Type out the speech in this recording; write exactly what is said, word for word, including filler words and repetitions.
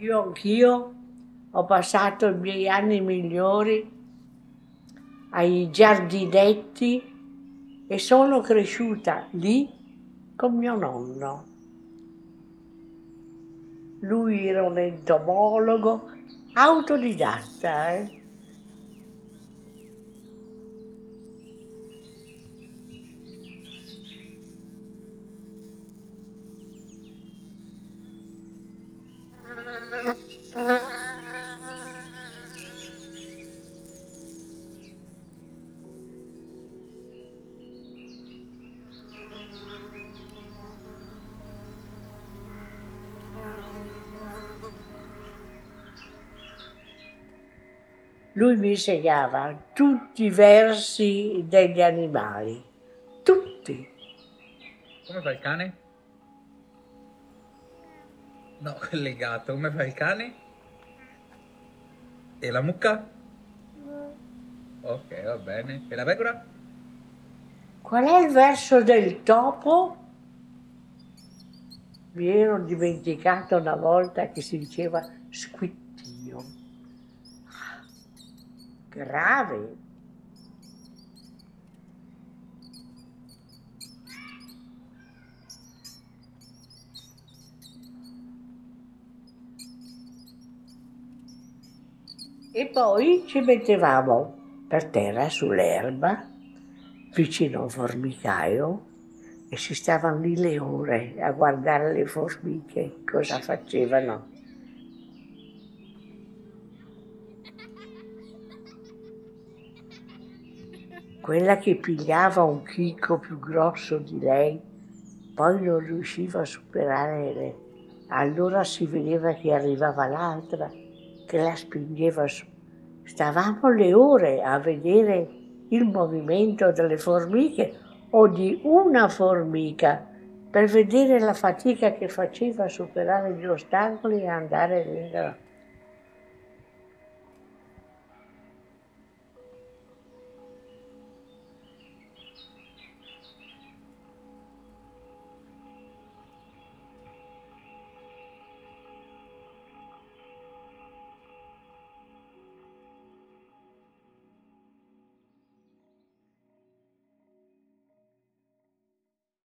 Io anch'io ho passato i miei anni migliori ai giardinetti e sono cresciuta lì con mio nonno. Lui era un entomologo autodidatta, eh? Lui mi insegnava tutti i versi degli animali, tutti. Come fa il cane? No, quello è il gatto. Come fa il cane? E la mucca? Ok, va bene. E la pecora? Qual è il verso del topo? Mi ero dimenticata una volta che si diceva squittio. Grave. E poi ci mettevamo per terra sull'erba, vicino a un formicaio, e si stavano lì le ore a guardare le formiche, cosa facevano. Quella che pigliava un chicco più grosso di lei, poi non riusciva a superare le... Allora si vedeva che arrivava l'altra, che la spingeva su. Stavamo le ore a vedere il movimento delle formiche o di una formica per vedere la fatica che faceva a superare gli ostacoli e andare dentro.